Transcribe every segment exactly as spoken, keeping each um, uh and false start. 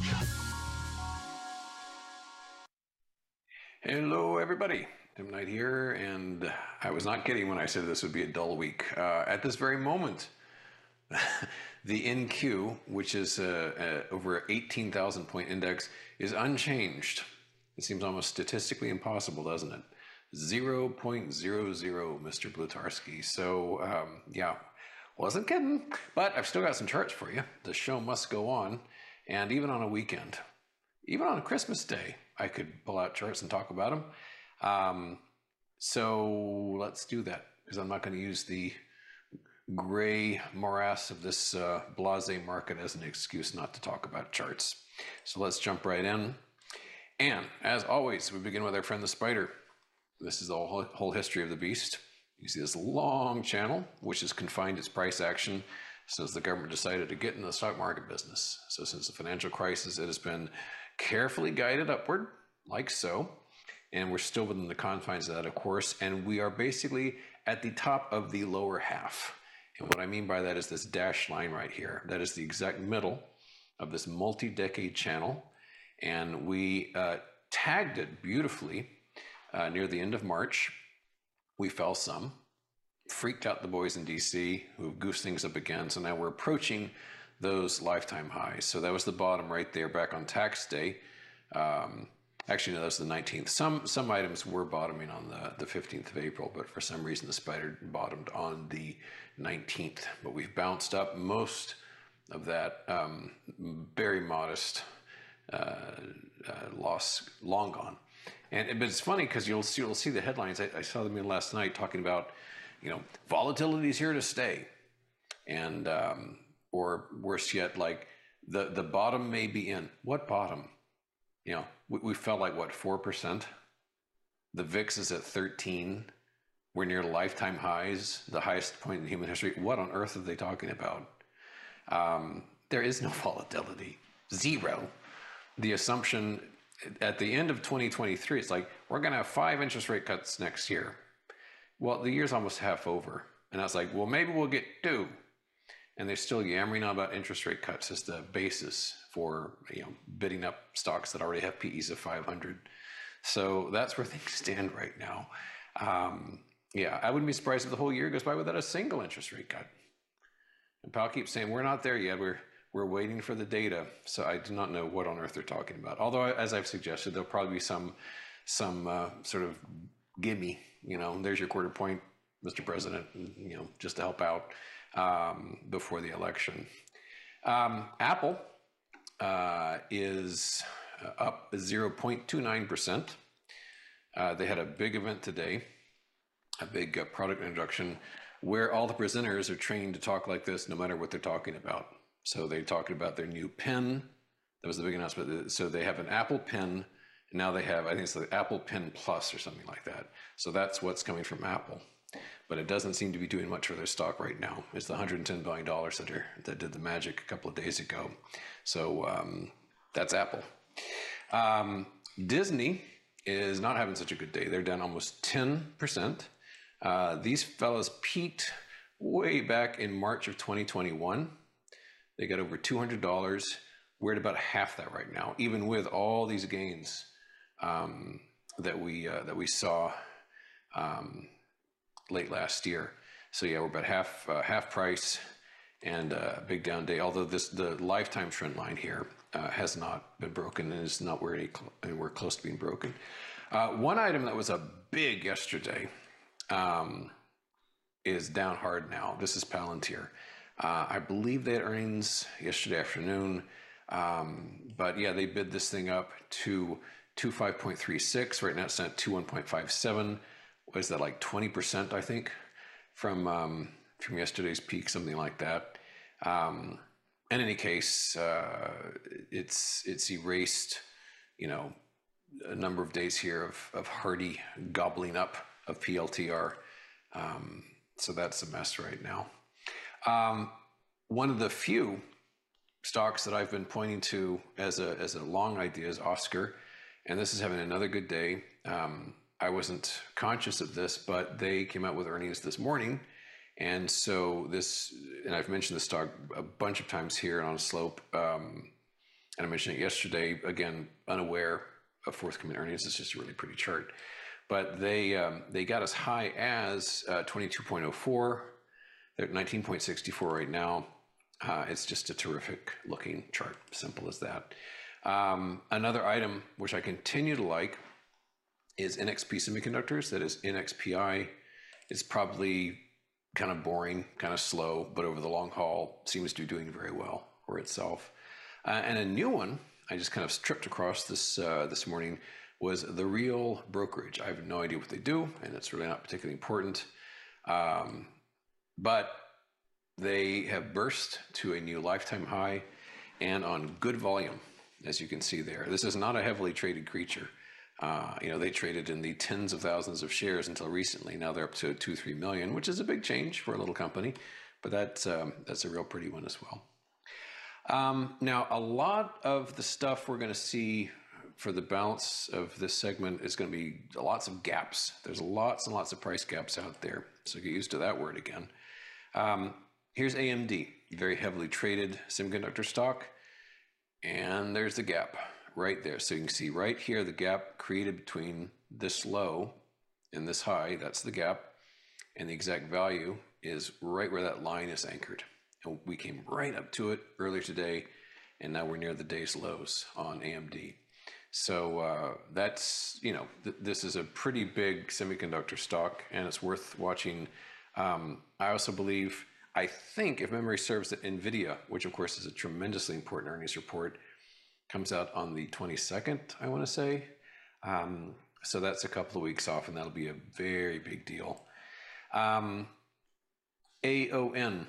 Hello, everybody. Tim Knight here, and I was not kidding when I said this would be a dull week. Uh, at this very moment, the N Q, which is uh, uh, over eighteen thousand point index, is unchanged. It seems almost statistically impossible, doesn't it? zero point zero zero, Mister Blutarsky. So, um, yeah, wasn't kidding. But I've still got some charts for you. The show must go on, and even on a weekend, even on a Christmas Day, I could pull out charts and talk about them. Um, so let's do that, because I'm not going to use the gray morass of this uh, blasé market as an excuse not to talk about charts. So let's jump right in. And as always, we begin with our friend the spider. This is the whole, whole history of the beast. You see this long channel, which has confined its price action since the government decided to get into the stock market business. So since the financial crisis, it has been carefully guided upward, like so, and we're still within the confines of that, of course, and we are basically at the top of the lower half. And what I mean by that is this dashed line right here. That is the exact middle of this multi-decade channel, and we uh, tagged it beautifully uh, near the end of March. We fell some, freaked out the boys in D C who have goosed things up again, so now we're approaching those lifetime highs. So that was the bottom right there back on tax day. Um, actually, no, that was the nineteenth. Some some items were bottoming on the, the fifteenth of April, but for some reason the spider bottomed on the nineteenth. But we've bounced up most of that um, very modest uh, uh, loss long gone. And but it's funny because you'll see, you'll see the headlines. I, I saw them in last night talking about, you know, volatility is here to stay. And um, or worse yet, like the, the bottom may be in. What bottom? You know, we, we fell like, what, four percent? The V I X is at thirteen. We're near lifetime highs, the highest point in human history. What on earth are they talking about? Um, there is no volatility. Zero. The assumption at the end of twenty twenty-three, it's like, we're going to have five interest rate cuts next year. Well, the year's almost half over. And I was like, well, maybe we'll get two. And they're still yammering on about interest rate cuts as the basis for, you know, bidding up stocks that already have P Es of five hundred. So that's where things stand right now. Um, yeah, I wouldn't be surprised if the whole year goes by without a single interest rate cut. And Powell keeps saying, we're not there yet. We're, we're waiting for the data. So I do not know what on earth they're talking about. Although, as I've suggested, there'll probably be some, some uh, sort of gimme, you know, there's your quarter point, Mister President, you know, just to help out um, before the election. Um, Apple uh, is up zero point two nine percent. Uh, they had a big event today, a big uh, product introduction, where all the presenters are trained to talk like this no matter what they're talking about. So they're talking about their new pen. That was the big announcement. So they have an Apple Pen. And now they have, I think it's the Apple Pen Plus or something like that. So that's what's coming from Apple. But it doesn't seem to be doing much for their stock right now. It's the one hundred ten billion dollars that, are, that did the magic a couple of days ago. So um, that's Apple. Um, Disney is not having such a good day. They're down almost ten percent. Uh, these fellas peaked way back in March of twenty twenty-one. They got over two hundred dollars. We're at about half that right now, even with all these gains um, that we uh, that we saw um, late last year. So yeah, we're about half uh, half price and a uh, big down day. Although this the lifetime trend line here uh, has not been broken and is not where any cl- anywhere close to being broken. Uh, one item that was a big yesterday um, is down hard now. This is Palantir. Uh, I believe they had earnings yesterday afternoon. Um, but yeah, they bid this thing up to twenty-five point three six. Right now it's at twenty-one point five seven. Was that like twenty percent, I think, from um, from yesterday's peak, something like that. Um, in any case, uh, it's it's erased, you know, a number of days here of, of hearty gobbling up of P L T R. Um, so that's a mess right now. Um, one of the few stocks that I've been pointing to as a as a long idea is Oscar, and this is having another good day. Um, I wasn't conscious of this, but they came out with earnings this morning, and so this, and I've mentioned this stock a bunch of times here and on a slope. Um, and I mentioned it yesterday, again, unaware of forthcoming earnings. It's just a really pretty chart. But they um, they got as high as uh, twenty-two point oh four. They're at nineteen point six four right now. Uh, it's just a terrific looking chart, simple as that. Um, another item which I continue to like is N X P Semiconductors. That is N X P I. It's probably kind of boring, kind of slow, but over the long haul seems to be doing very well for itself. Uh, and a new one I just kind of tripped across this uh, this morning was The Real Brokerage. I have no idea what they do, and it's really not particularly important. Um, but they have burst to a new lifetime high and on good volume, as you can see there. This is not a heavily traded creature. Uh, you know, they traded in the tens of thousands of shares until recently. Now they're up to two, three million, which is a big change for a little company, but that's, um, that's a real pretty one as well. Um, now, a lot of the stuff we're going to see for the balance of this segment is going to be lots of gaps. There's lots and lots of price gaps out there. So get used to that word again. Um, here's A M D, very heavily traded semiconductor stock. And there's the gap right there. So you can see right here, the gap created between this low and this high, that's the gap. And the exact value is right where that line is anchored. And we came right up to it earlier today, and now we're near the day's lows on A M D. So uh, that's, you know, th this is a pretty big semiconductor stock, and it's worth watching. Um, I also believe, I think, if memory serves, that NVIDIA, which of course is a tremendously important earnings report, comes out on the twenty-second, I want to say. Um, so that's a couple of weeks off, and that'll be a very big deal. Um, A O N.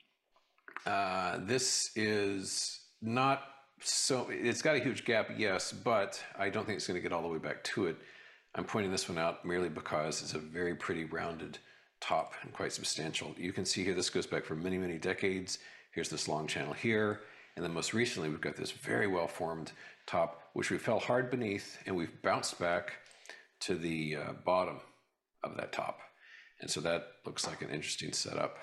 Uh, this is not so, it's got a huge gap, yes, but I don't think it's going to get all the way back to it. I'm pointing this one out merely because it's a very pretty rounded top and quite substantial. You can see here, this goes back for many, many decades. Here's this long channel here. And then most recently, we've got this very well-formed top, which we fell hard beneath, and we've bounced back to the uh, bottom of that top. And so that looks like an interesting setup.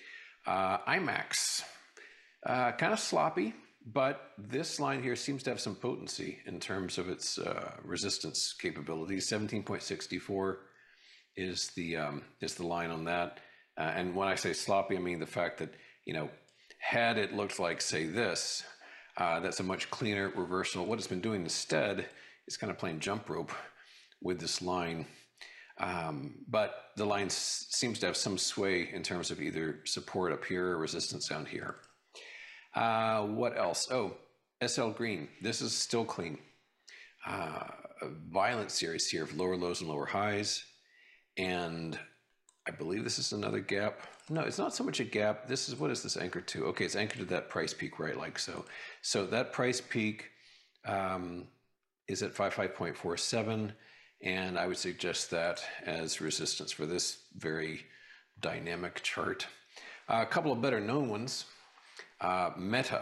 Uh, IMAX, uh, kind of sloppy, but this line here seems to have some potency in terms of its uh, resistance capabilities. seventeen point six four is the um, is the line on that. Uh, and when I say sloppy, I mean the fact that, you know, had it looked like, say, this, uh, that's a much cleaner reversal. What it's been doing instead is kind of playing jump rope with this line. Um, but the line s seems to have some sway in terms of either support up here or resistance down here. Uh, what else? Oh, S L Green. This is still clean. Uh, a violent series here of lower lows and lower highs. And I believe this is another gap. No, it's not so much a gap. This is, what is this anchored to? Okay, it's anchored to that price peak, right? Like so. So that price peak um, is at fifty-five point four seven. And I would suggest that as resistance for this very dynamic chart. Uh, a couple of better known ones. Uh, Meta.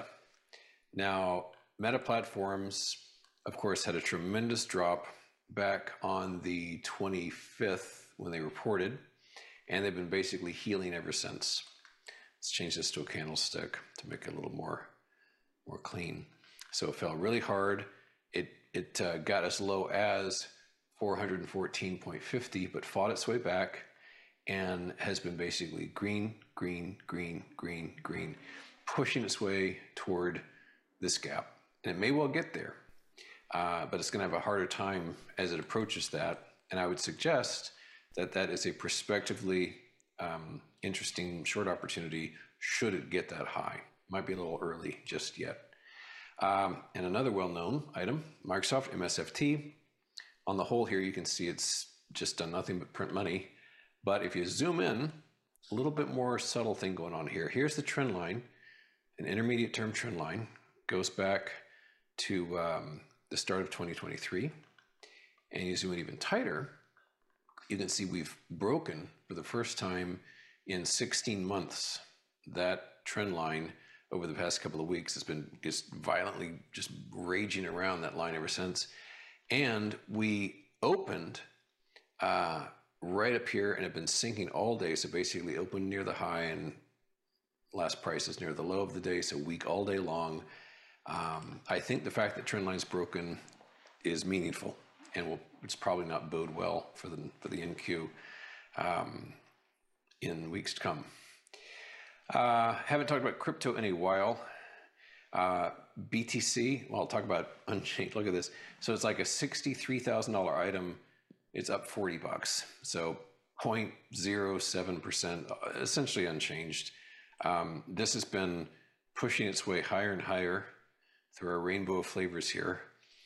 Now, Meta Platforms, of course, had a tremendous drop back on the twenty-fifth when they reported, and they've been basically healing ever since. Let's change this to a candlestick to make it a little more, more clean. So it fell really hard. It, it uh, got as low as four hundred fourteen point five zero, but fought its way back and has been basically green, green, green, green, green, pushing its way toward this gap. And it may well get there, uh, but it's going to have a harder time as it approaches that. And I would suggest that that is a prospectively um, interesting short opportunity should it get that high. Might be a little early just yet. Um, and another well-known item, Microsoft, M S F T. On the whole here, you can see it's just done nothing but print money. But if you zoom in, a little bit more subtle thing going on here. Here's the trend line, an intermediate term trend line, goes back to um, the start of twenty twenty-three. And you zoom in even tighter, you can see we've broken for the first time in sixteen months. That trend line over the past couple of weeks has been just violently just raging around that line ever since. And we opened uh, right up here and have been sinking all day. So basically opened near the high and last price is near the low of the day. So weak all day long. Um, I think the fact that trend line's broken is meaningful, and will it's probably not bode well for the for the N Q um, in weeks to come. Uh, haven't talked about crypto in a while. Uh, B T C, well, I'll talk about Unchained. Look at this. So it's like a sixty-three thousand dollar item. It's up forty bucks. So zero point zero seven percent, essentially unchanged. Um, this has been pushing its way higher and higher through a rainbow of flavors here.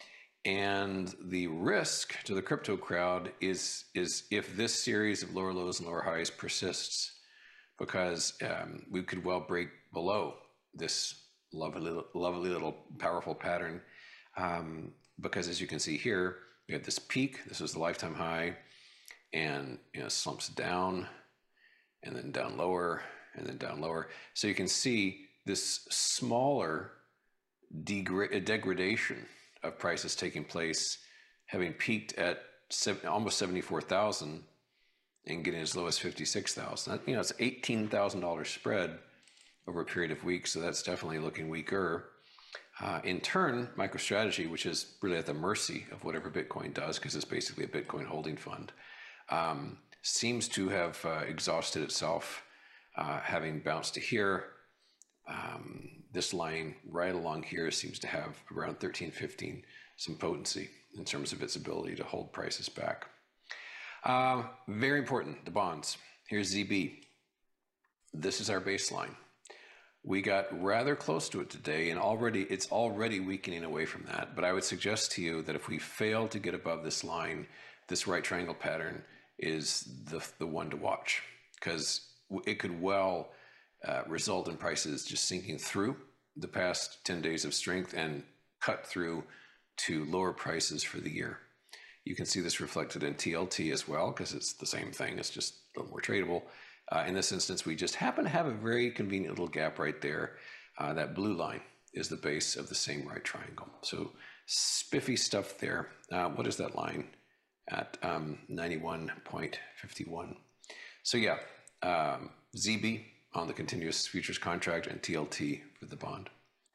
And the risk to the crypto crowd is, is if this series of lower lows and lower highs persists, because um, we could well break below this lovely little, lovely little powerful pattern. Um, because as you can see here, we have this peak. This was the lifetime high, and you know slumps down, and then down lower, and then down lower. So you can see this smaller degra- degradation of prices taking place, having peaked at seven, almost seventy-four thousand and getting as low as fifty-six thousand. You know, it's eighteen thousand dollars spread over a period of weeks, so that's definitely looking weaker. Uh, in turn, MicroStrategy, which is really at the mercy of whatever Bitcoin does, because it's basically a Bitcoin holding fund, um, seems to have uh, exhausted itself, uh, having bounced to here. Um, this line right along here seems to have around thirteen fifteen, some potency in terms of its ability to hold prices back. Uh, very important, the bonds. Here's Z B. This is our baseline. We got rather close to it today, and already it's already weakening away from that. But I would suggest to you that if we fail to get above this line, this right triangle pattern is the, the one to watch, because it could well uh, result in prices just sinking through the past ten days of strength and cut through to lower prices for the year. You can see this reflected in T L T as well, because it's the same thing. It's just a little more tradable. Uh, in this instance, we just happen to have a very convenient little gap right there. Uh, that blue line is the base of the same right triangle. So spiffy stuff there. Uh, what is that line? At um, ninety-one point five one. So yeah, um, Z B on the continuous futures contract and T L T for the bond.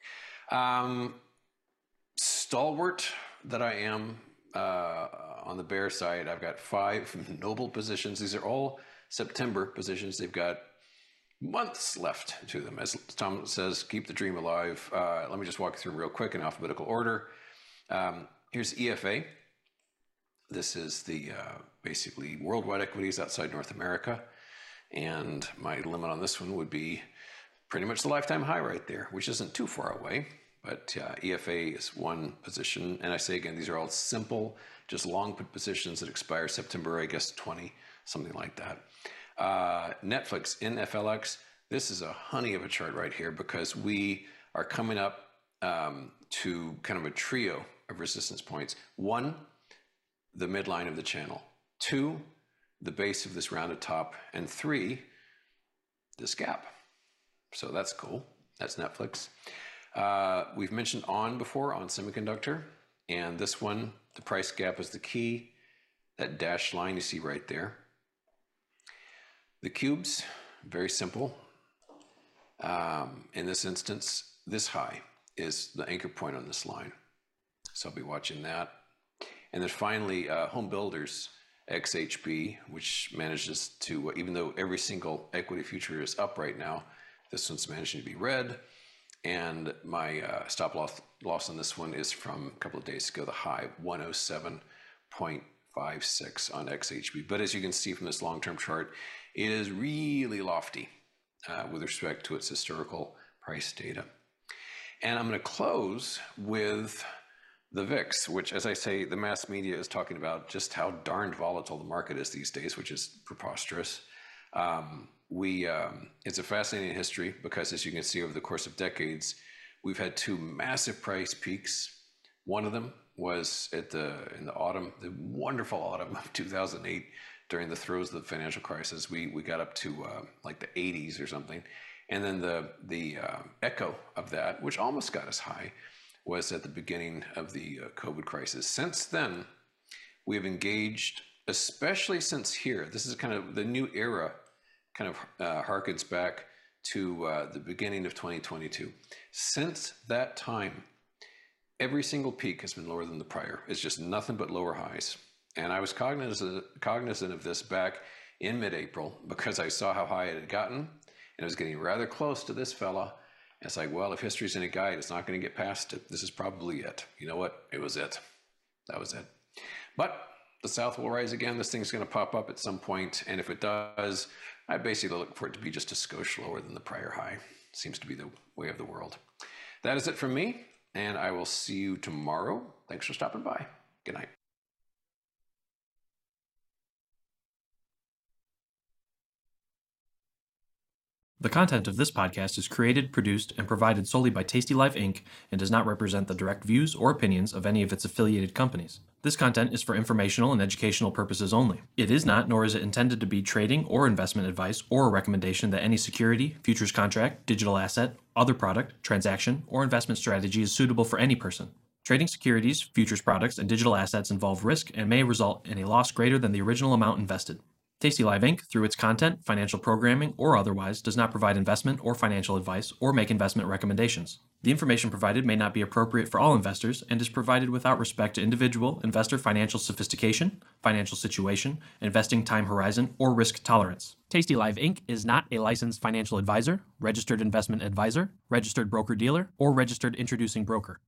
Um, stalwart that I am uh, on the bear side, I've got five noble positions. These are all September positions. They've got months left to them. As Tom says, keep the dream alive. Uh, let me just walk through them real quick in alphabetical order. Um, here's E F A. This is the uh, basically worldwide equities outside North America. And my limit on this one would be pretty much the lifetime high right there, which isn't too far away. But uh, E F A is one position. And I say again, these are all simple, just long put positions that expire September, I guess, twenty, something like that. Uh, Netflix, N F L X, this is a honey of a chart right here, because we are coming up um, to kind of a trio of resistance points. One, the midline of the channel. Two, the base of this rounded top. And three, this gap. So that's cool. That's Netflix. Uh, we've mentioned ON before, ON Semiconductor. And this one, the price gap is the key. That dashed line you see right there. The cubes, very simple. Um, in this instance, this high is the anchor point on this line. So I'll be watching that. And then finally, uh, Home Builders, X H B, which manages to, even though every single equity future is up right now, this one's managing to be red. And my uh, stop loss, loss on this one is from a couple of days ago, the high, one oh seven point five six on X H B. But as you can see from this long-term chart, it is really lofty uh, with respect to its historical price data. And I'm going to close with the V I X, which, as I say, the mass media is talking about just how darned volatile the market is these days, which is preposterous. Um, we, um, it's a fascinating history because, as you can see, over the course of decades, we've had two massive price peaks. One of them was at the in the autumn, the wonderful autumn of two thousand eight, during the throes of the financial crisis. We we got up to uh, like the eighties or something, and then the the uh, echo of that, which almost got us high, was at the beginning of the uh, COVID crisis. Since then, we have engaged, especially since here. This is kind of the new era. Kind of uh, harkens back to uh, the beginning of twenty twenty-two. Since that time, every single peak has been lower than the prior. It's just nothing but lower highs. And I was cognizant, cognizant of this back in mid-April because I saw how high it had gotten, and it was getting rather close to this fella. And it's like, well, if history's any guide, it's not going to get past it. This is probably it. You know what? It was it. That was it. But the South will rise again. This thing's going to pop up at some point, and if it does, I basically look for it to be just a skosh lower than the prior high. Seems to be the way of the world. That is it from me, and I will see you tomorrow. Thanks for stopping by. Good night. The content of this podcast is created, produced, and provided solely by Tasty Life Incorporated and does not represent the direct views or opinions of any of its affiliated companies. This content is for informational and educational purposes only. It is not, nor is it intended to be trading or investment advice or a recommendation that any security, futures contract, digital asset, other product, transaction, or investment strategy is suitable for any person. Trading securities, futures products, and digital assets involve risk and may result in a loss greater than the original amount invested. Tasty Life Incorporated, through its content, financial programming, or otherwise, does not provide investment or financial advice or make investment recommendations. The information provided may not be appropriate for all investors and is provided without respect to individual investor financial sophistication, financial situation, investing time horizon, or risk tolerance. Tasty Life Incorporated is not a licensed financial advisor, registered investment advisor, registered broker-dealer, or registered introducing broker.